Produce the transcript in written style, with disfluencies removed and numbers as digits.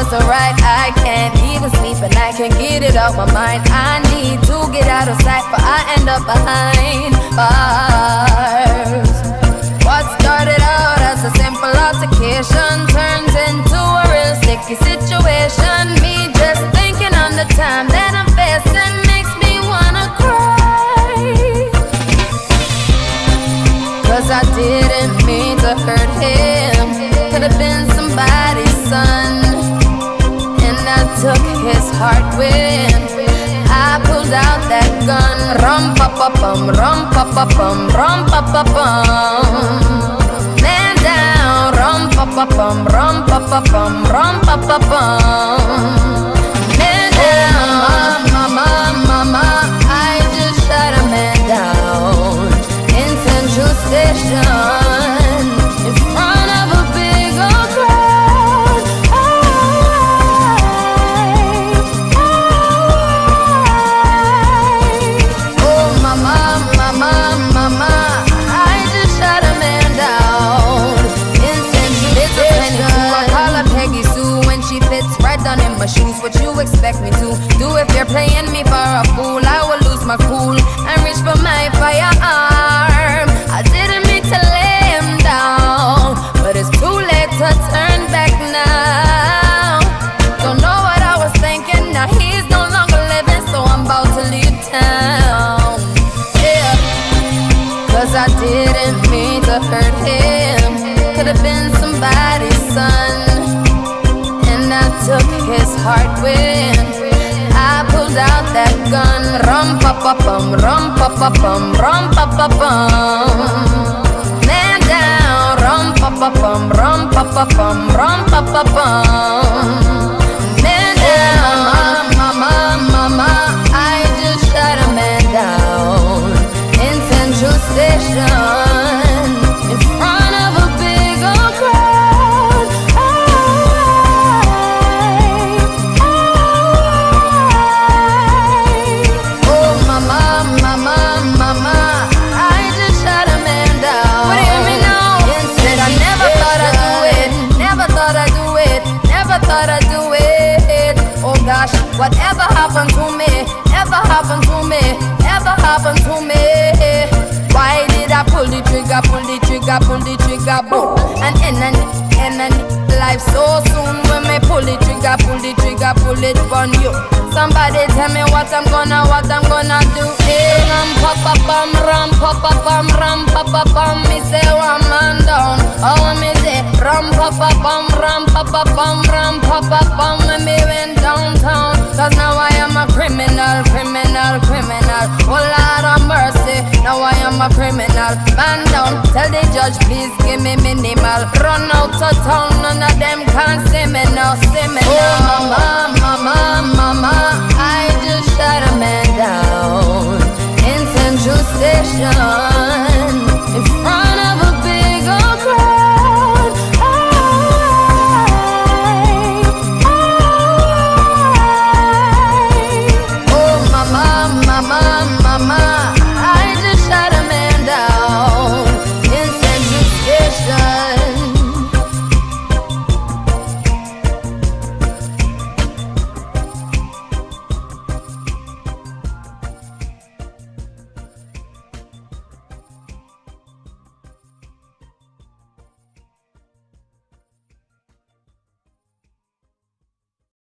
so right, I can't even sleep and I can't get it out my mind. I need to get out of sight, but I end up behind bars. What started out as a simple altercation turns into a real sticky situation. Me just thinking on the time that I'm facing makes me wanna cry. Cause I didn't mean to hurt him. Could've been somebody's son, and I took his heart when I pulled out that gun. Rum pa pa bum, rum pa pa bum, rum pa pa bum. Man down, rum pa pa bum, rum pa pa bum, rum pa pa bum. Man down, mama, mama, I just shot a man down in Central Station in front of a big old crowd. Oh, mama, mama, mama, I just shot a man down in Central Station. I call her Peggy Sue when she fits right down in my shoes. What you expect me to do if you're playing me for a fool? I will lose my cool and reach for my firearm. I didn't mean to lay him down, but it's too late to turn back now. Don't know what I was thinking, now he's no longer living, so I'm about to leave town. Yeah, cause I didn't mean to hurt him. Could've been somebody's son, and I took his heart when I pulled out that gun. Rum pa pa bum, rum pa pa bum, rum pa pa bum. Man down, rum pa pa bum, rum pa pa bum, rum pa pa bum. Man down, mama, mama, I just shot a man down in Central Station in front of a big old crowd. Oh, mama, mama, mama, I just shot a man down. What do you hear me now? Said I never thought I'd do it, never thought I'd do it, never thought I'd do it. Oh gosh, whatever happened to me, ever happened to me, ever happened to me? Why did I pull the trigger, pull the trigger, pull the trigger, boom? And end life so soon when me pull the trigger, pull the trigger, pull it on you. Somebody tell me what I'm gonna do. Hey, ram pa pa bum, ram pa pa bum, ram pa pa bum. Me say one man down, oh me say ram pa pa bum, ram pa pa bum, ram pa pa bum. When me went downtown, cause now I am a criminal, criminal, criminal. Oh Lord of mercy, now I am a criminal. Man down, tell the judge please give me minimal. Run out of town, none of them can see me now, see me now. Oh mama, mama, mama, I